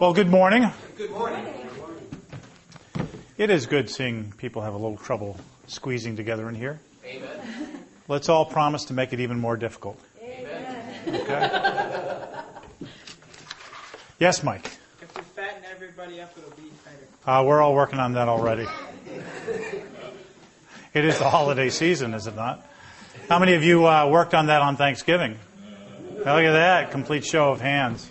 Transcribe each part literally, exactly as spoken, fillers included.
Well, good morning. Good morning. It is good seeing people have a little trouble squeezing together in here. Amen. Let's all promise to make it even more difficult. Amen. Okay? Yes, Mike. If we fatten everybody up, it'll be better. Uh, we're all working on that already. It is the holiday season, is it not? How many of you uh, worked on that on Thanksgiving? Now, look at that, complete show of hands.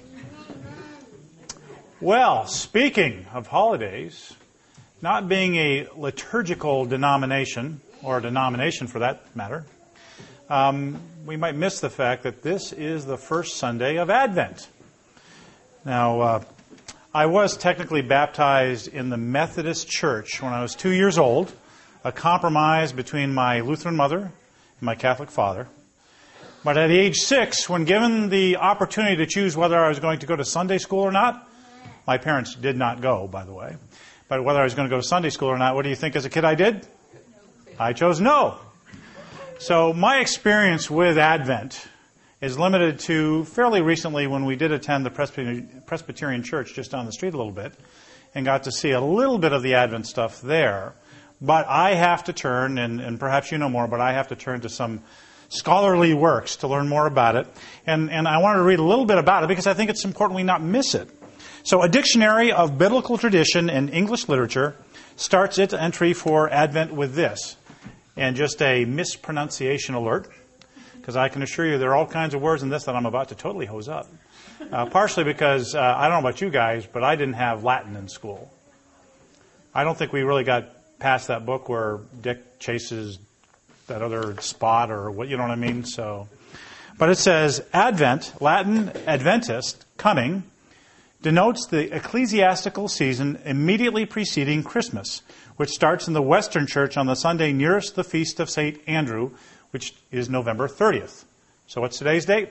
Well, speaking of holidays, not being a liturgical denomination, or a denomination for that matter, um, we might miss the fact that this is the first Sunday of Advent. Now, uh, I was technically baptized in the Methodist Church when I was two years old, a compromise between my Lutheran mother and my Catholic father. But at age six, when given the opportunity to choose whether I was going to go to Sunday school or not, my parents did not go, by the way, but whether I was going to go to Sunday school or not, what do you think as a kid I did? I chose no. So my experience with Advent is limited to fairly recently when we did attend the Presbyterian, Presbyterian Church just down the street a little bit and got to see a little bit of the Advent stuff there. But I have to turn, and, and perhaps you know more, but I have to turn to some scholarly works to learn more about it. And, and I wanted to read a little bit about it because I think it's important we not miss it. So a dictionary of biblical tradition and English literature starts its entry for Advent with this. And just a mispronunciation alert, because I can assure you there are all kinds of words in this that I'm about to totally hose up. Uh, partially because, uh, I don't know about you guys, but I didn't have Latin in school. I don't think we really got past that book where Dick chases that other spot or what, you know what I mean? So, but it says Advent, Latin Adventist, coming, denotes the ecclesiastical season immediately preceding Christmas, which starts in the Western Church on the Sunday nearest the feast of Saint Andrew, which is November thirtieth. So what's today's date?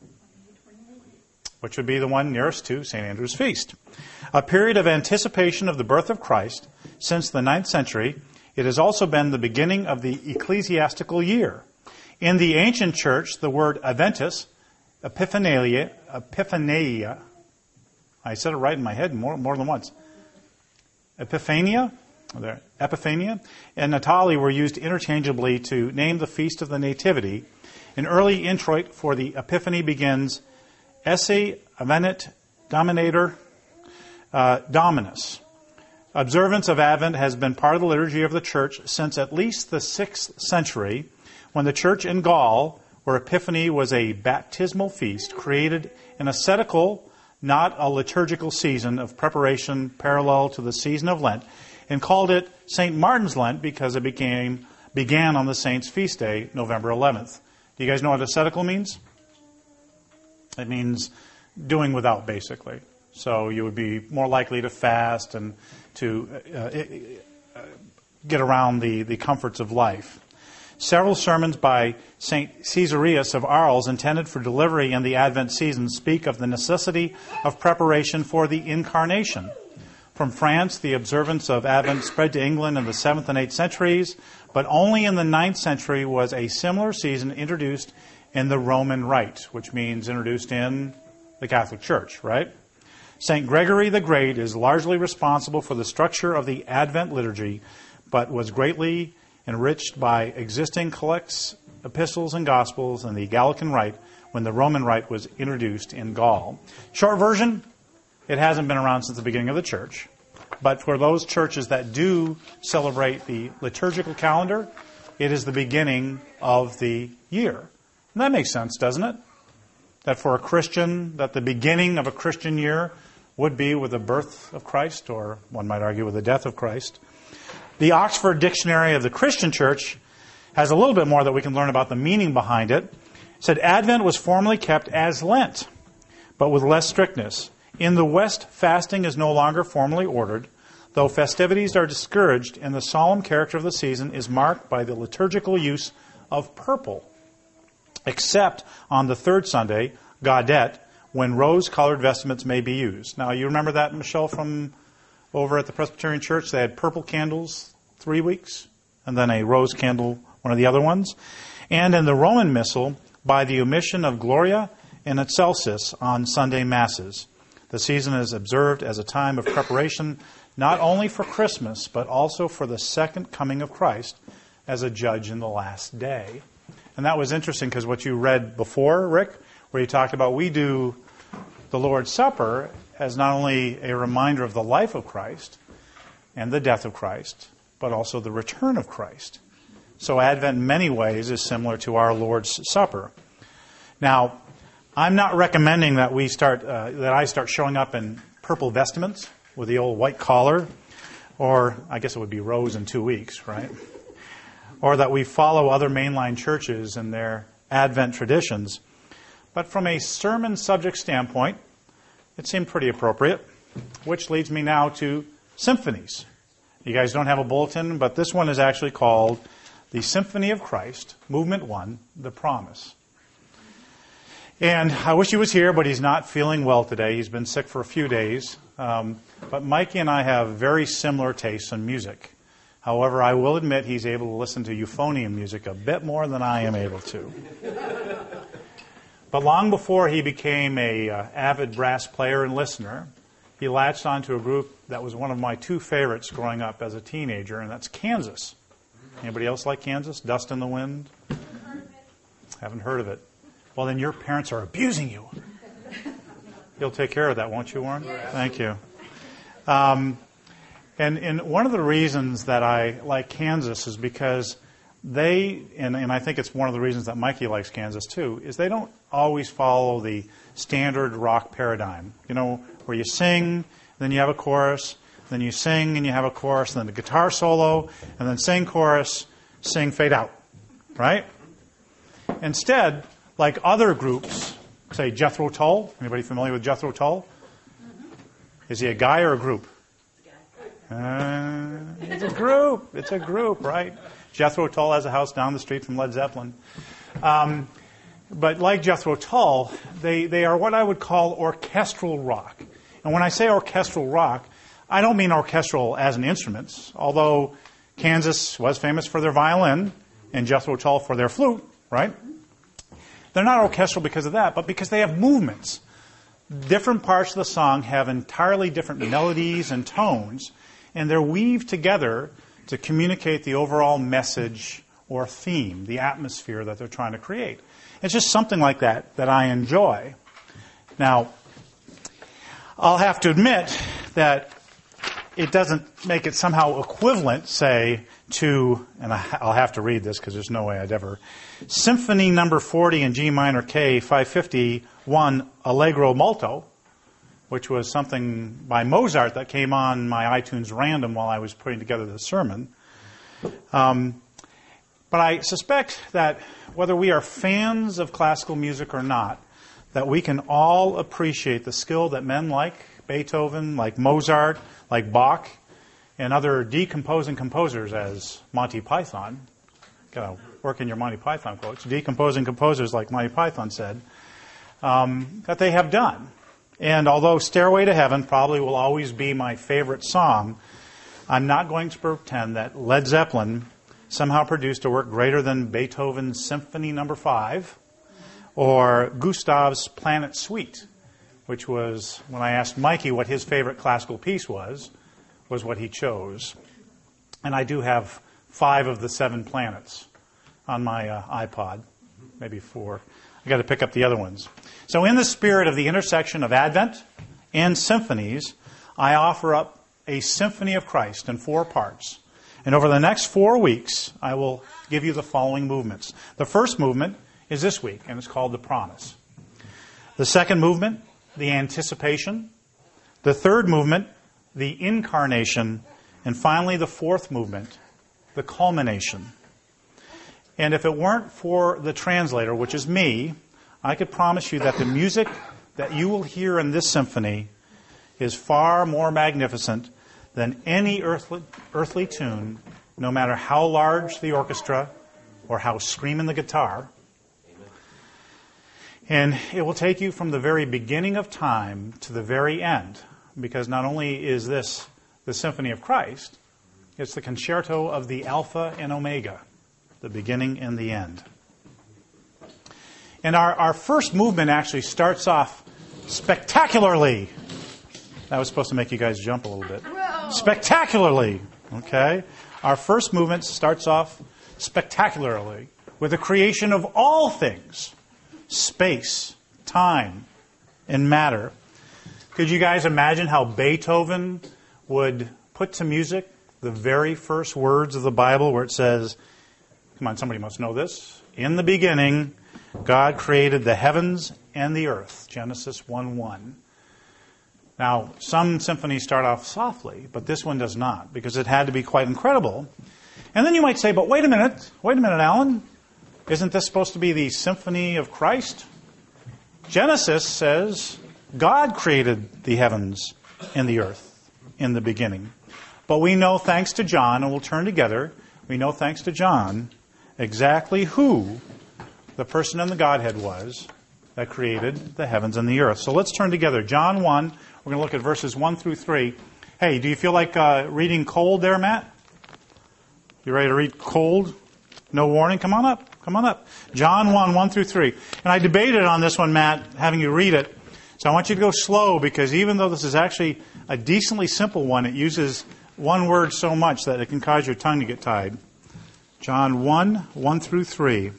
Which would be the one nearest to Saint Andrew's feast. A period of anticipation of the birth of Christ since the ninth century. It has also been the beginning of the ecclesiastical year. In the ancient church, the word Adventus, Epiphania, Epiphania, I said it right in my head more, more than once. Epiphania, there, Epiphania, and Natali were used interchangeably to name the feast of the Nativity. An early introit for the Epiphany begins, Esse Advenit Dominator uh, Dominus. Observance of Advent has been part of the liturgy of the Church since at least the sixth century, when the Church in Gaul, where Epiphany was a baptismal feast, created an ascetical, not a liturgical season of preparation parallel to the season of Lent, and called it Saint Martin's Lent because it became began on the saint's feast day, November eleventh. Do you guys know what ascetical means? It means doing without, basically. So you would be more likely to fast and to uh, get around the, the comforts of life. Several sermons by Saint Caesarius of Arles intended for delivery in the Advent season speak of the necessity of preparation for the Incarnation. From France, the observance of Advent spread to England in the seventh and eighth centuries, but only in the ninth century was a similar season introduced in the Roman Rite, which means introduced in the Catholic Church, right? Saint Gregory the Great is largely responsible for the structure of the Advent liturgy, but was greatly enriched by existing collects, epistles, and gospels in the Gallican Rite when the Roman Rite was introduced in Gaul. Short version, it hasn't been around since the beginning of the church. But for those churches that do celebrate the liturgical calendar, it is the beginning of the year. And that makes sense, doesn't it? That for a Christian, that the beginning of a Christian year would be with the birth of Christ, or one might argue with the death of Christ. The Oxford Dictionary of the Christian Church has a little bit more that we can learn about the meaning behind it. It said Advent was formerly kept as Lent, but with less strictness. In the West, fasting is no longer formally ordered, though festivities are discouraged, and the solemn character of the season is marked by the liturgical use of purple, except on the third Sunday, Gaudete, when rose-colored vestments may be used. Now, you remember that, Michelle, from over at the Presbyterian Church? They had purple candles three weeks, and then a rose candle, one of the other ones. And in the Roman Missal, by the omission of Gloria and Excelsis on Sunday Masses. The season is observed as a time of preparation not only for Christmas, but also for the second coming of Christ as a judge in the last day. And that was interesting because what you read before, Rick, where you talked about we do the Lord's Supper as not only a reminder of the life of Christ and the death of Christ, but also the return of Christ. So Advent in many ways is similar to our Lord's Supper. Now, I'm not recommending that we start, uh, that I start showing up in purple vestments with the old white collar, or I guess it would be rose in two weeks, right? Or that we follow other mainline churches and their Advent traditions. But from a sermon subject standpoint, it seemed pretty appropriate, which leads me now to symphonies. You guys don't have a bulletin, but this one is actually called the Symphony of Christ, Movement one, The Promise. And I wish he was here, but he's not feeling well today. He's been sick for a few days. Um, but Mikey and I have very similar tastes in music. However, I will admit he's able to listen to euphonium music a bit more than I am able to. But long before he became a uh, avid brass player and listener, he latched onto a group that was one of my two favorites growing up as a teenager, and that's Kansas. Anybody else like Kansas? Dust in the Wind? Haven't heard of it. Well, then your parents are abusing you. You'll take care of that, won't you, Warren? Thank you. Um, and, and one of the reasons that I like Kansas is because they, and, and I think it's one of the reasons that Mikey likes Kansas too, is they don't always follow the standard rock paradigm. You know, where you sing, then you have a chorus, then you sing and you have a chorus, and then the guitar solo, and then sing chorus, sing, fade out. Right? Instead, like other groups, say Jethro Tull. Anybody familiar with Jethro Tull? Is he a guy or a group? Uh, it's a group. It's a group, right? Jethro Tull has a house down the street from Led Zeppelin. Um, but like Jethro Tull, they, they are what I would call orchestral rock. And when I say orchestral rock, I don't mean orchestral as in instruments, although Kansas was famous for their violin and Jethro Tull for their flute, right? They're not orchestral because of that, but because they have movements. Different parts of the song have entirely different melodies and tones, and they're weaved together to communicate the overall message or theme, the atmosphere that they're trying to create. It's just something like that that I enjoy. Now, I'll have to admit that it doesn't make it somehow equivalent, say, to, and I'll have to read this because there's no way I'd ever, Symphony number forty in G minor K, five fifty-one, Allegro Molto, which was something by Mozart that came on my iTunes random while I was putting together the sermon. Um, but I suspect that whether we are fans of classical music or not, that we can all appreciate the skill that men like Beethoven, like Mozart, like Bach, and other decomposing composers as Monty Python, got to work in your Monty Python quotes, decomposing composers like Monty Python said, um, that they have done. And although Stairway to Heaven probably will always be my favorite song, I'm not going to pretend that Led Zeppelin somehow produced a work greater than Beethoven's Symphony number five or Gustav's Planet Suite, which was, when I asked Mikey what his favorite classical piece was, was what he chose. And I do have five of the seven planets on my uh, iPod, maybe four. I got to pick up the other ones. So in the spirit of the intersection of Advent and symphonies, I offer up a Symphony of Christ in four parts. And over the next four weeks, I will give you the following movements. The first movement is this week, and it's called The Promise. The second movement, the Anticipation. The third movement, the Incarnation. And finally, the fourth movement, the Culmination. And if it weren't for the translator, which is me, I could promise you that the music that you will hear in this symphony is far more magnificent than any earthly, earthly tune, no matter how large the orchestra or how screaming the guitar. And it will take you from the very beginning of time to the very end, because not only is this the Symphony of Christ, it's the concerto of the Alpha and Omega, the beginning and the end. And our, our first movement actually starts off spectacularly That was supposed to make you guys jump a little bit. Spectacularly. Okay? Our first movement starts off spectacularly with the creation of all things. Space, time, and matter. Could you guys imagine how Beethoven would put to music the very first words of the Bible where it says, come on, somebody must know this. In the beginning, God created the heavens and the earth. Genesis one one. Now, some symphonies start off softly, but this one does not, because it had to be quite incredible. And then you might say, but wait a minute, wait a minute, Alan. Isn't this supposed to be the symphony of Christ? Genesis says God created the heavens and the earth in the beginning. But we know, thanks to John, and we'll turn together, we know, thanks to John, exactly who the person in the Godhead was that created the heavens and the earth. So let's turn together. John one, we're going to look at verses one through three. Hey, do you feel like uh, reading cold there, Matt? You ready to read cold? No warning? Come on up. Come on up. John one, one through three. And I debated on this one, Matt, having you read it. So I want you to go slow, because even though this is actually a decently simple one, it uses one word so much that it can cause your tongue to get tied. John one, one through three.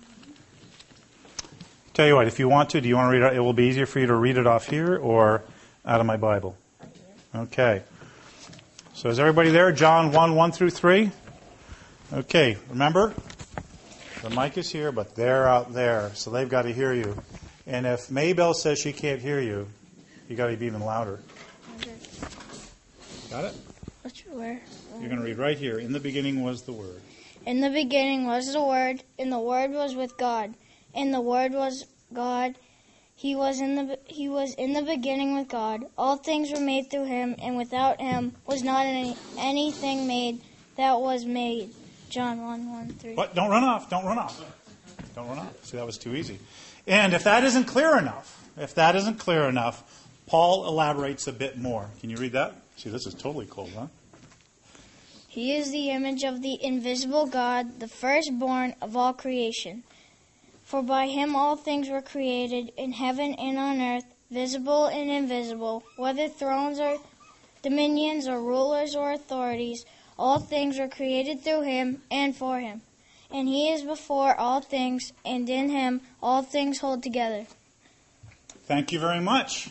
Tell you what, if you want to, do you want to read it? It will be easier for you to read it off here or out of my Bible. Okay. So is everybody there? John one, one through three? Okay, remember, the mic is here, but they're out there, so they've got to hear you. And if Maybell says she can't hear you, you got to be even louder. Okay. Got it? What's where? You're going to read right here. In the beginning was the Word. In the beginning was the Word, and the Word was with God, and the Word was God. He was in the He was in the beginning with God. All things were made through Him, and without Him was not any, anything made that was made. John one, one, three. What? Don't run off. Don't run off. Don't run off. See, that was too easy. And if that isn't clear enough, if that isn't clear enough, Paul elaborates a bit more. Can you read that? See, this is totally cold, huh? He is the image of the invisible God, the firstborn of all creation. For by Him all things were created, in heaven and on earth, visible and invisible, whether thrones or dominions or rulers or authorities. All things were created through Him and for Him. And He is before all things, and in Him all things hold together. Thank you very much.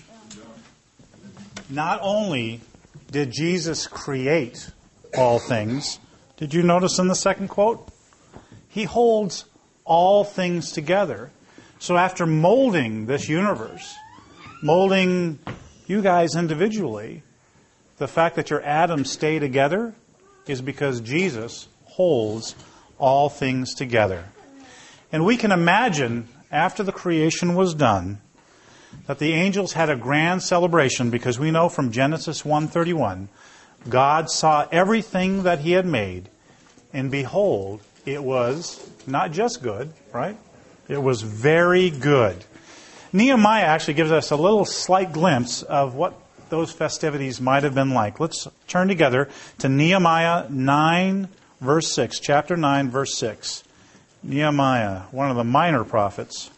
Not only did Jesus create all things, did you notice in the second quote? He holds all things together. So after molding this universe, molding you guys individually, the fact that your atoms stay together is because Jesus holds all things together. And we can imagine, after the creation was done, that the angels had a grand celebration, because we know from Genesis one thirty-one, God saw everything that He had made, and behold, it was not just good, right? It was very good. Nehemiah actually gives us a little slight glimpse of what those festivities might have been like. Let's turn together to Nehemiah nine, verse six. Chapter nine, verse six. Nehemiah, one of the minor prophets.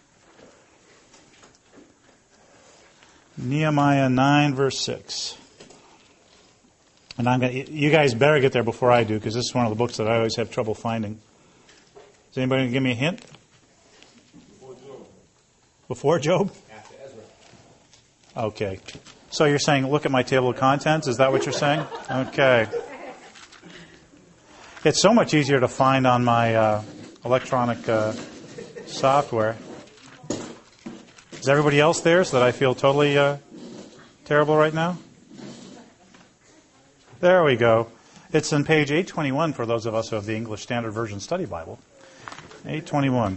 Nehemiah nine, verse six. And I'm gonna, you guys better get there before I do, because this is one of the books that I always have trouble finding. Is anybody going to give me a hint? Before Job. Before Job? After Ezra. Okay. So you're saying, look at my table of contents? Is that what you're saying? Okay. It's so much easier to find on my uh, electronic uh, software. Is everybody else there so that I feel totally uh, terrible right now? There we go. It's on page eight twenty-one for those of us who have the English Standard Version Study Bible. eight twenty-one.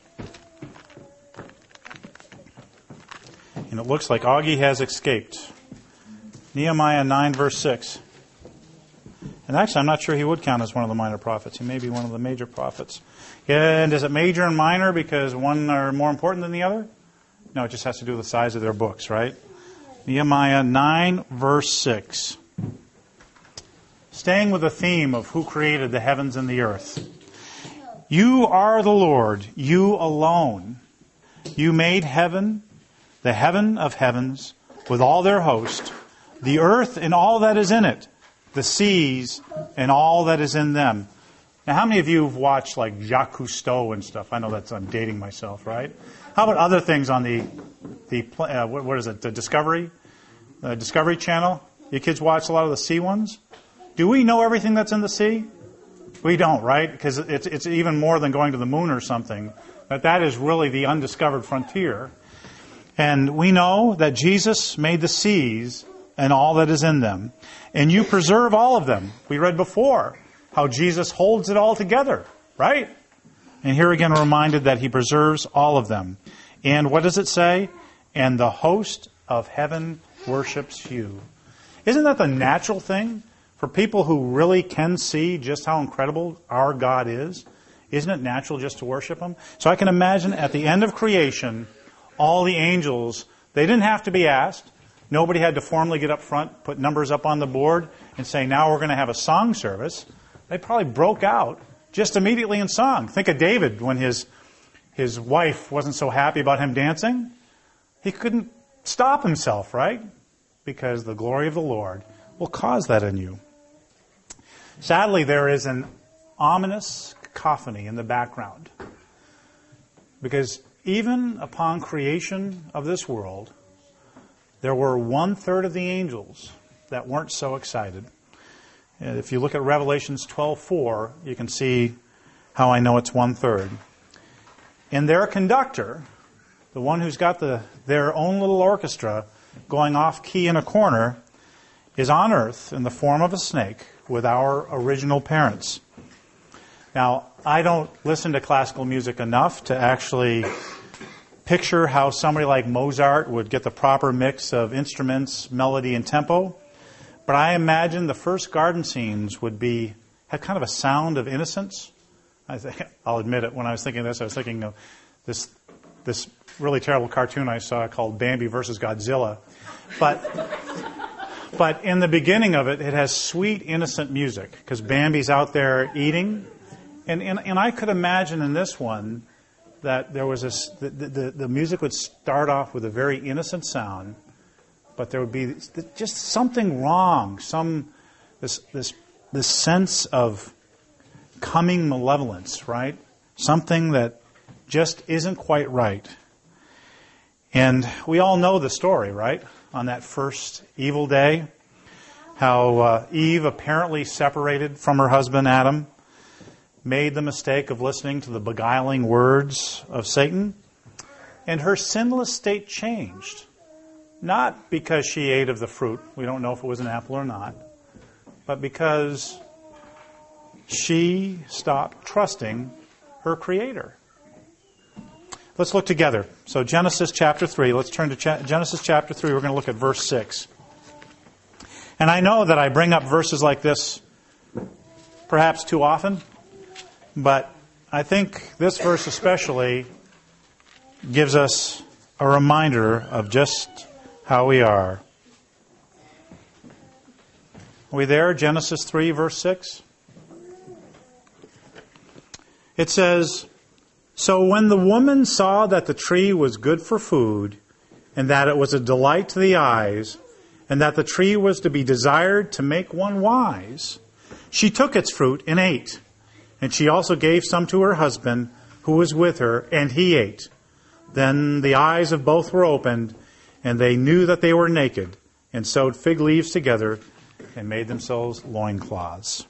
And it looks like Augie has escaped. Nehemiah nine, verse six. And actually, I'm not sure he would count as one of the minor prophets. He may be one of the major prophets. And is it major and minor because one are more important than the other? No, it just has to do with the size of their books, right? Nehemiah nine, verse six. Staying with the theme of who created the heavens and the earth. You are the Lord, you alone. You made heaven, the heaven of heavens, with all their host, the earth and all that is in it, the seas and all that is in them. Now, how many of you have watched like Jacques Cousteau and stuff? I know that's, I'm dating myself, right? How about other things on the, the uh, what, what is it, the Discovery? The Discovery Channel? You kids watch a lot of the sea ones? Do we know everything that's in the sea? We don't, right? Because it's, it's even more than going to the moon or something. That that is really the undiscovered frontier. And we know that Jesus made the seas and all that is in them. And you preserve all of them. We read before how Jesus holds it all together, right? And here again, we're reminded that He preserves all of them. And what does it say? And the host of heaven worships you. Isn't that the natural thing? For people who really can see just how incredible our God is, isn't it natural just to worship Him? So I can imagine at the end of creation, all the angels, they didn't have to be asked. Nobody had to formally get up front, put numbers up on the board, and say, now we're going to have a song service. They probably broke out just immediately in song. Think of David when his, his wife wasn't so happy about him dancing. He couldn't stop himself, right? Because the glory of the Lord will cause that in you. Sadly, there is an ominous cacophony in the background. Because even upon creation of this world, there were one-third of the angels that weren't so excited. And if you look at Revelations twelve four, you can see how I know it's one-third. And their conductor, the one who's got the their own little orchestra going off key in a corner, is on earth in the form of a snake with our original parents. Now, I don't listen to classical music enough to actually picture how somebody like Mozart would get the proper mix of instruments, melody, and tempo. But I imagine the first garden scenes would be had kind of a sound of innocence. I think, I'll admit it, when I was thinking of this, I was thinking of this this really terrible cartoon I saw called Bambi versus Godzilla. But but in the beginning of it, it has sweet, innocent music because Bambi's out there eating. And, and and I could imagine in this one that there was this, the, the, the music would start off with a very innocent sound, but there would be just something wrong, some this this this sense of coming malevolence, right? Something that just isn't quite right. And we all know the story, right? On that first evil day, how uh, Eve, apparently separated from her husband Adam, made the mistake of listening to the beguiling words of Satan, and her sinless state changed. Not because she ate of the fruit, we don't know if it was an apple or not, but because she stopped trusting her Creator. Let's look together. So Genesis chapter three, let's turn to cha- Genesis chapter three, we're going to look at verse six. And I know that I bring up verses like this perhaps too often, but I think this verse especially gives us a reminder of just how we are. Are we there? Genesis three, verse six? It says, "So when the woman saw that the tree was good for food, and that it was a delight to the eyes, and that the tree was to be desired to make one wise, she took its fruit and ate. And she also gave some to her husband, who was with her, and he ate. Then the eyes of both were opened, and they knew that they were naked, and sewed fig leaves together, and made themselves loincloths."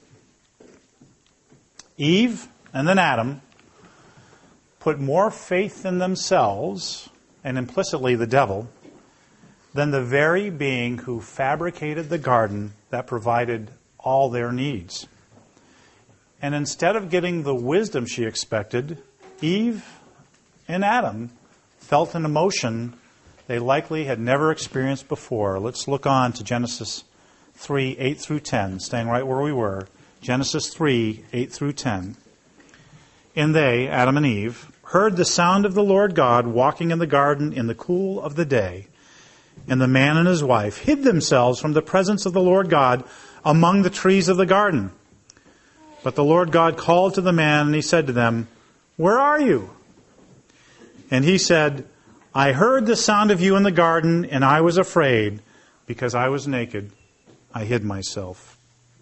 Eve and then Adam put more faith in themselves, and implicitly the devil, than the very being who fabricated the garden that provided all their needs. And instead of getting the wisdom she expected, Eve and Adam felt an emotion they likely had never experienced before. Let's look on to Genesis three, eight through ten, staying right where we were. Genesis three, eight through ten. "And they, Adam and Eve, heard the sound of the Lord God walking in the garden in the cool of the day. And the man and his wife hid themselves from the presence of the Lord God among the trees of the garden. But the Lord God called to the man, and he said to them, 'Where are you?' And he said, 'I heard the sound of you in the garden, and I was afraid, because I was naked, I hid myself.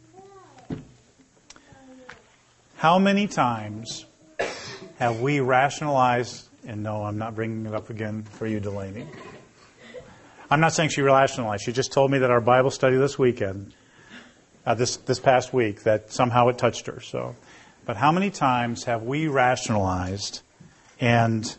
How many times have we rationalized, and no, I'm not bringing it up again for you, Delaney. I'm not saying she rationalized. She just told me that our Bible study this weekend, uh, this this past week, that somehow it touched her. So, but how many times have we rationalized and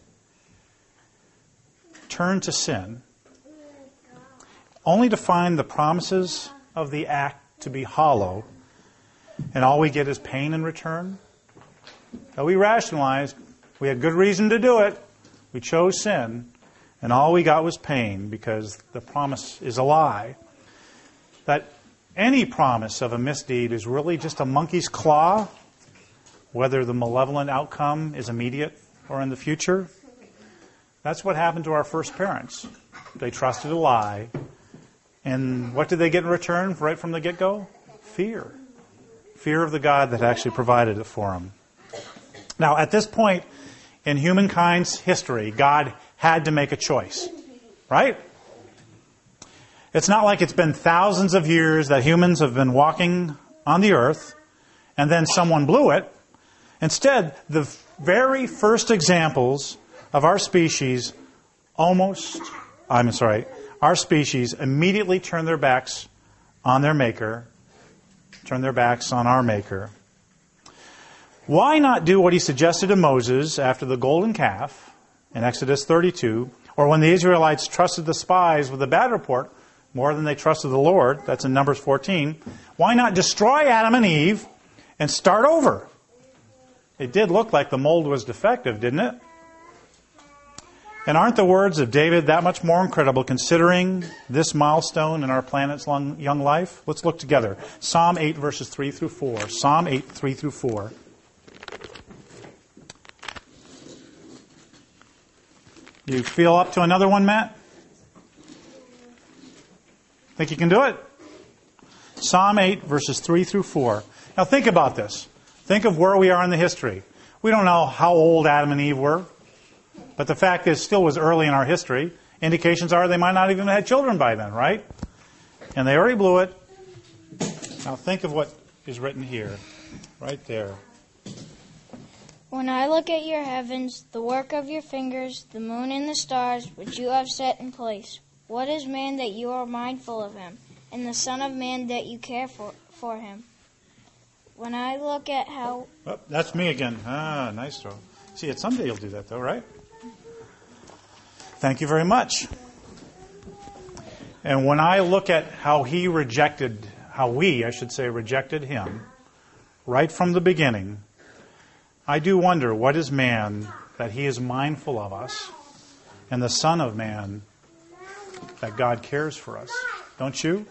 turned to sin, only to find the promises of the act to be hollow, and all we get is pain in return? Now, we rationalized. We had good reason to do it. We chose sin. And all we got was pain because the promise is a lie. That any promise of a misdeed is really just a monkey's claw, whether the malevolent outcome is immediate or in the future. That's what happened to our first parents. They trusted a lie. And what did they get in return right from the get-go? Fear. Fear of the God that actually provided it for them. Now, at this point in humankind's history, God had to make a choice, right? It's not like it's been thousands of years that humans have been walking on the earth and then someone blew it. Instead, the very first examples of our species almost, I'm sorry, our species immediately turn their backs on their Maker, turn their backs on our Maker. Why not do what he suggested to Moses after the golden calf in Exodus thirty-two, or when the Israelites trusted the spies with a bad report more than they trusted the Lord? That's in Numbers fourteen. Why not destroy Adam and Eve and start over? It did look like the mold was defective, didn't it? And aren't the words of David that much more incredible considering this milestone in our planet's long, young life? Let's look together. Psalm eight, verses three through four. Psalm eight, three through four. You feel up to another one, Matt? Think you can do it? Psalm eight, verses three through four. Now think about this. Think of where we are in the history. We don't know how old Adam and Eve were, but the fact is, still was early in our history. Indications are they might not even have had children by then, right? And they already blew it. Now think of what is written here, right there. When I look at your heavens, the work of your fingers, the moon and the stars, which you have set in place, what is man that you are mindful of him, and the son of man that you care for, for him? When I look at how... Oh, that's me again. Ah, nice throw. See, it someday you'll do that, though, right? Thank you very much. And when I look at how he rejected, how we, I should say, rejected him, right from the beginning, I do wonder, what is man that he is mindful of us, and the Son of Man that God cares for us? Don't you?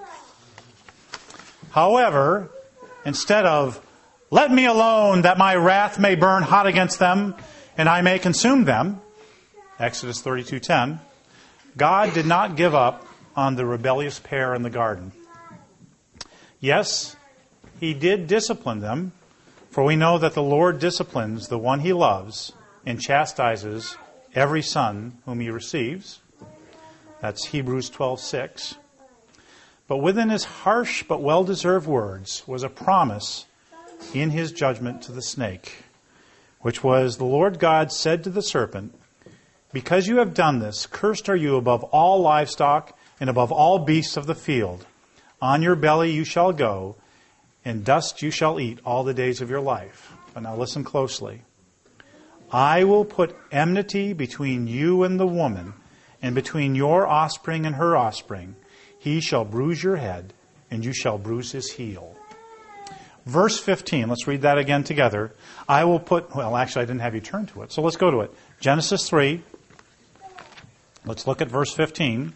However, instead of, let me alone that my wrath may burn hot against them and I may consume them, Exodus thirty-two ten, God did not give up on the rebellious pair in the garden. Yes, he did discipline them, for we know that the Lord disciplines the one he loves and chastises every son whom he receives. That's Hebrews twelve six. But within his harsh but well-deserved words was a promise in his judgment to the snake, which was, the Lord God said to the serpent, because you have done this, cursed are you above all livestock and above all beasts of the field. On your belly you shall go, and dust you shall eat all the days of your life. But now listen closely. I will put enmity between you and the woman, and between your offspring and her offspring. He shall bruise your head, and you shall bruise his heel. Verse fifteen, let's read that again together. I will put, well, actually I didn't have you turn to it, so let's go to it. Genesis three. Let's look at verse fifteen.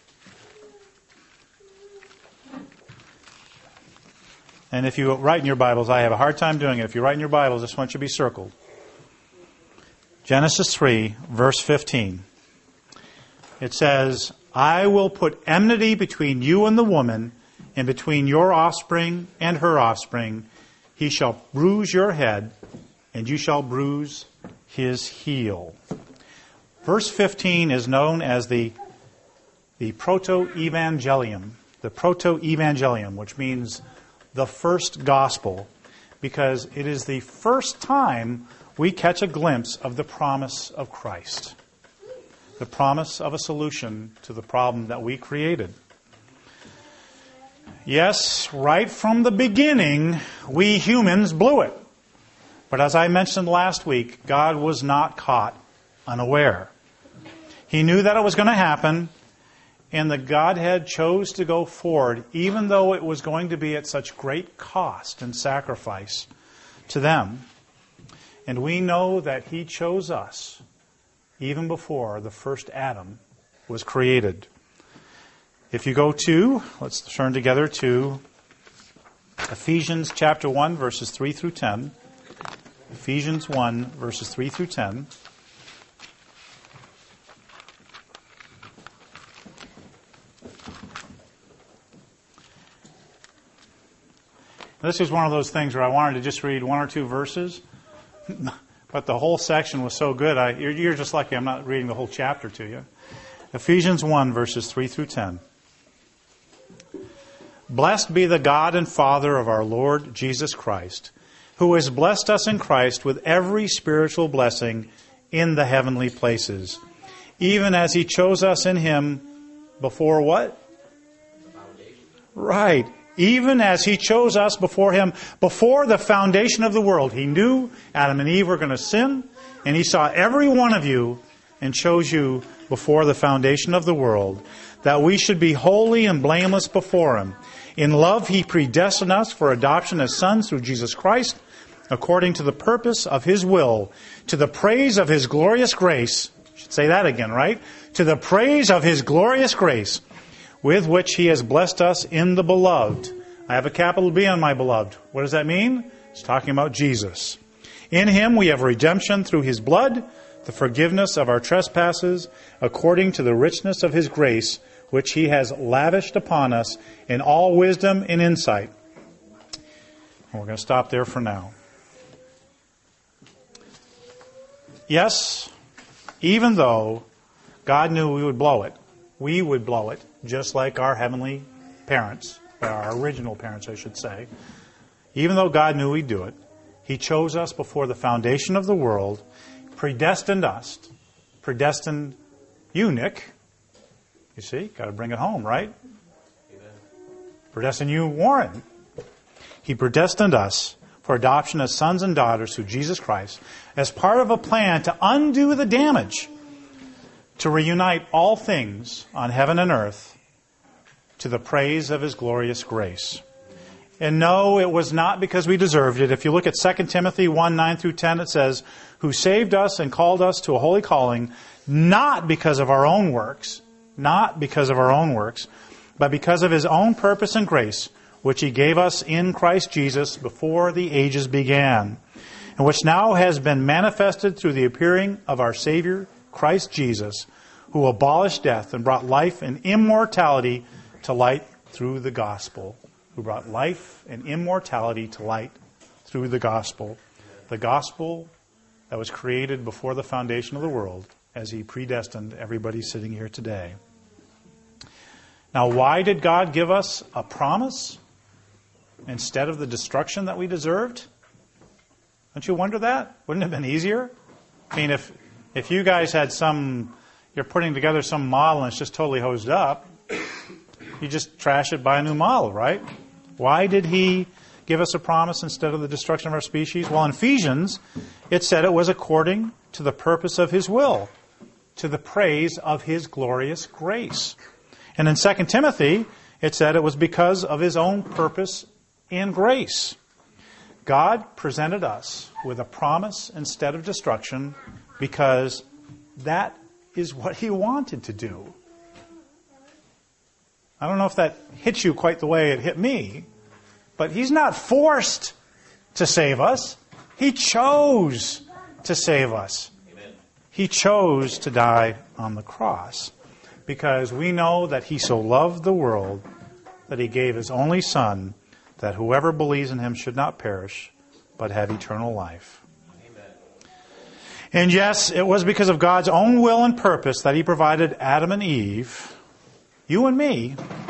And if you write in your Bibles, I have a hard time doing it. If you write in your Bibles, this one should be circled. Genesis three, verse fifteen. It says, I will put enmity between you and the woman, and between your offspring and her offspring. He shall bruise your head, and you shall bruise his heel. Verse fifteen is known as the, the Proto-Evangelium. the proto-evangelium, which means the first gospel, because it is the first time we catch a glimpse of the promise of Christ, the promise of a solution to the problem that we created. Yes, right from the beginning, we humans blew it. But as I mentioned last week, God was not caught unaware. He knew that it was going to happen, and the Godhead chose to go forward, even though it was going to be at such great cost and sacrifice to them. And we know that He chose us even before the first Adam was created. If you go to, let's turn together to Ephesians chapter one, verses three through ten. Ephesians one, verses three through ten. This is one of those things where I wanted to just read one or two verses, but the whole section was so good, I, you're, you're just lucky I'm not reading the whole chapter to you. Ephesians one, verses three through ten. Blessed be the God and Father of our Lord Jesus Christ, who has blessed us in Christ with every spiritual blessing in the heavenly places, even as He chose us in Him before what? Right. Even as He chose us before Him, before the foundation of the world. He knew Adam and Eve were going to sin, and He saw every one of you and chose you before the foundation of the world, that we should be holy and blameless before Him. In love He predestined us for adoption as sons through Jesus Christ, according to the purpose of His will, to the praise of His glorious grace. I should say that again, right? To the praise of His glorious grace, with which He has blessed us in the beloved. I have a capital B on my beloved. What does that mean? It's talking about Jesus. In Him we have redemption through His blood, the forgiveness of our trespasses, according to the richness of His grace, which He has lavished upon us in all wisdom and insight. And we're going to stop there for now. Yes, even though God knew we would blow it, we would blow it, just like our heavenly parents, or our original parents, I should say. Even though God knew we'd do it, He chose us before the foundation of the world, predestined us, predestined you, Nick. You see, got to bring it home, right? Amen. Predestined you, Warren. He predestined us for adoption as sons and daughters through Jesus Christ as part of a plan to undo the damage, to reunite all things on heaven and earth to the praise of His glorious grace. And no, it was not because we deserved it. If you look at Second Timothy one, nine through ten, it says, who saved us and called us to a holy calling, not because of our own works, not because of our own works, but because of His own purpose and grace, which He gave us in Christ Jesus before the ages began, and which now has been manifested through the appearing of our Savior, Christ Jesus, who abolished death and brought life and immortality to light through the gospel. Who brought life and immortality to light through the gospel. The gospel that was created before the foundation of the world, as He predestined everybody sitting here today. Now, why did God give us a promise instead of the destruction that we deserved? Don't you wonder that? Wouldn't it have been easier? I mean, if if you guys had some, you're putting together some model and it's just totally hosed up, you just trash it, buy a new model, right? Why did He give us a promise instead of the destruction of our species? Well, in Ephesians, it said it was according to the purpose of His will, to the praise of His glorious grace. And in Second Timothy, it said it was because of His own purpose and grace. God presented us with a promise instead of destruction because that is what He wanted to do. I don't know if that hits you quite the way it hit me, but He's not forced to save us. He chose to save us. Amen. He chose to die on the cross because we know that He so loved the world that He gave His only Son, that whoever believes in Him should not perish, but have eternal life. Amen. And yes, it was because of God's own will and purpose that He provided Adam and Eve, you and me,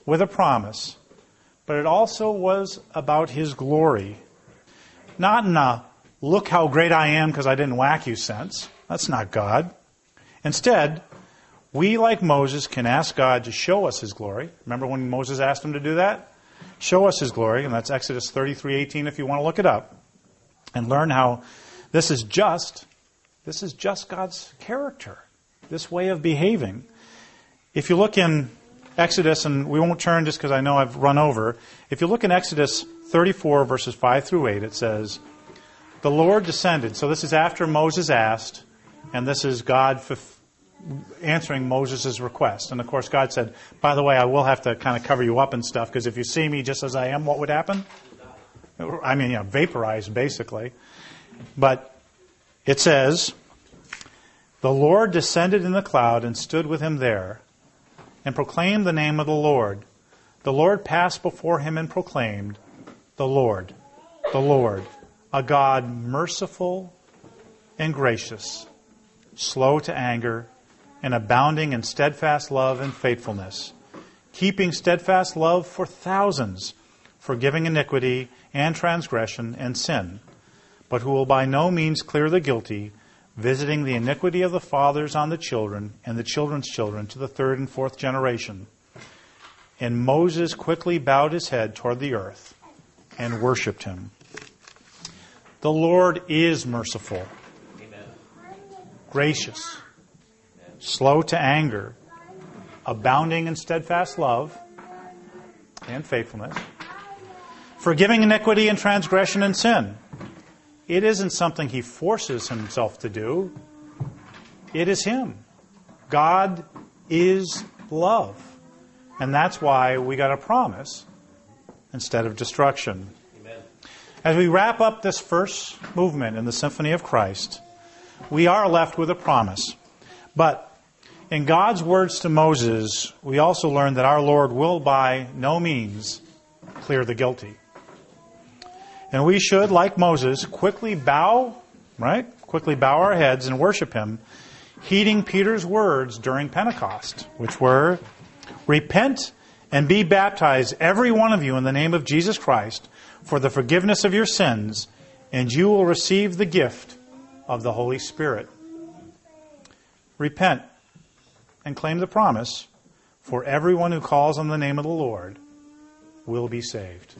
with a promise, but it also was about His glory. Not in a look how great I am because I didn't whack you sense. That's not God. Instead, we, like Moses, can ask God to show us His glory. Remember when Moses asked him to do that? Show us His glory, and that's Exodus thirty-three eighteen if you want to look it up. And learn how this is just, this is just God's character, this way of behaving. If you look in Exodus, and we won't turn just because I know I've run over. If you look in Exodus thirty-four, verses five through eight, it says, the Lord descended. So this is after Moses asked, and this is God answering Moses' request. And of course, God said, by the way, I will have to kind of cover you up and stuff, because if you see me just as I am, what would happen? I mean, you know, vaporized, basically. But it says, the Lord descended in the cloud and stood with him there, and proclaimed the name of the Lord. The Lord passed before him and proclaimed, the Lord, the Lord, a God merciful and gracious, slow to anger, and abounding in steadfast love and faithfulness, keeping steadfast love for thousands, forgiving iniquity and transgression and sin, but who will by no means clear the guilty, visiting the iniquity of the fathers on the children and the children's children to the third and fourth generation. And Moses quickly bowed his head toward the earth and worshipped him. The Lord is merciful, Amen. Gracious, Amen. Slow to anger, abounding in steadfast love and faithfulness, forgiving iniquity and transgression and sin. It isn't something He forces Himself to do. It is Him. God is love. And that's why we got a promise instead of destruction. Amen. As we wrap up this first movement in the Symphony of Christ, we are left with a promise. But in God's words to Moses, we also learn that our Lord will by no means clear the guilty. And we should, like Moses, quickly bow, right? Quickly bow our heads and worship Him, heeding Peter's words during Pentecost, which were, repent and be baptized, every one of you, in the name of Jesus Christ, for the forgiveness of your sins, and you will receive the gift of the Holy Spirit. Repent and claim the promise, for everyone who calls on the name of the Lord will be saved.